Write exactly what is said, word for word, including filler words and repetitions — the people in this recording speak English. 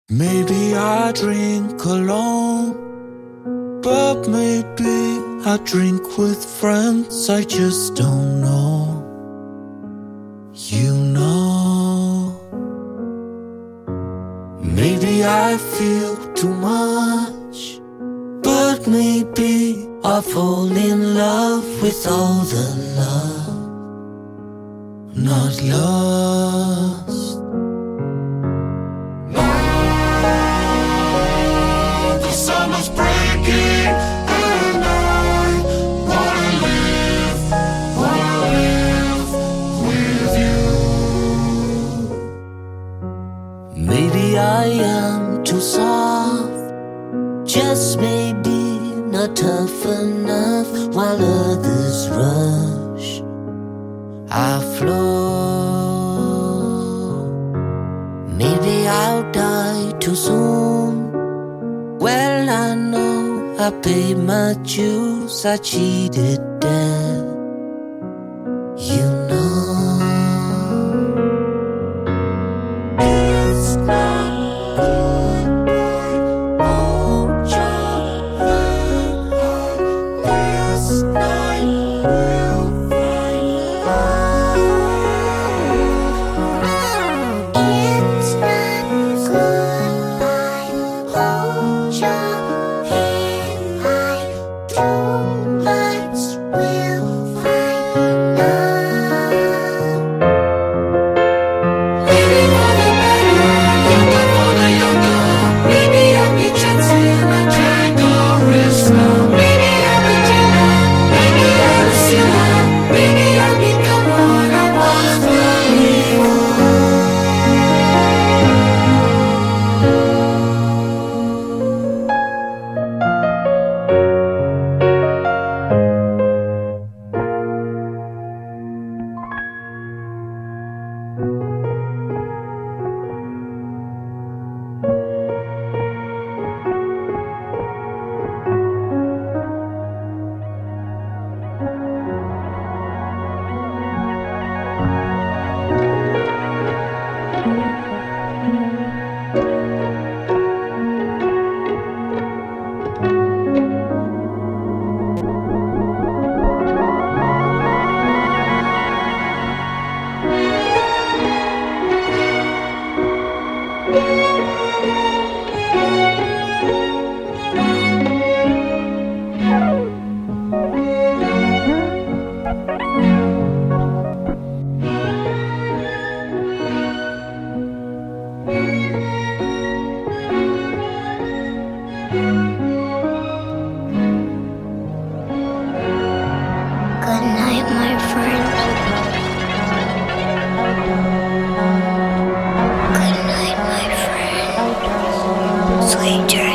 Maybe I drink alone, but maybe I drink with friends. I just don't know. You know, maybe I feel too much, but maybe I fall in love with all the love, not lost. Summer's breaking and I wanna live, wanna live with you. Maybe I am too soft, just maybe not tough enough. While others rush, I flow. Maybe I'll die too soon. Well, I know I paid my dues, I cheated death, you know. It's not goodbye, hold your head high. This night we'll find love. It's not goodbye, hold your head high. Too much we'll find love. Maybe for the better, younger for the younger. Maybe I'll be chancing a drag or risk now. Maybe I'll be dreamer, maybe I'll be sinner. Maybe I'll become what I was before. Good night, my friend. Good night, my friend. Sweet dreams.